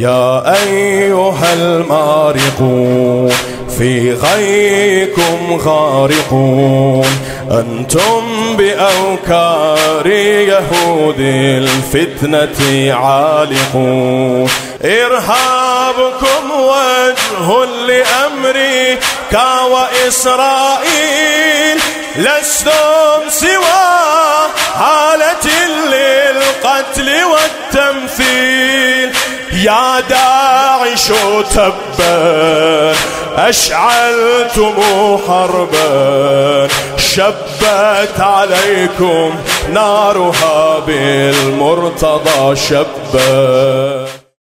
يا أيها المارقون في غيكم غارقون، أنتم بأوكار يهود الفتنة عالقون. إرهابكم وجه لأمريكا وإسرائيل، لستم سوى حالة للقتل والتمثيل. يا داعش تبا أشعلتم حربا، شبت عليكم نارها بالمرتضى شبا.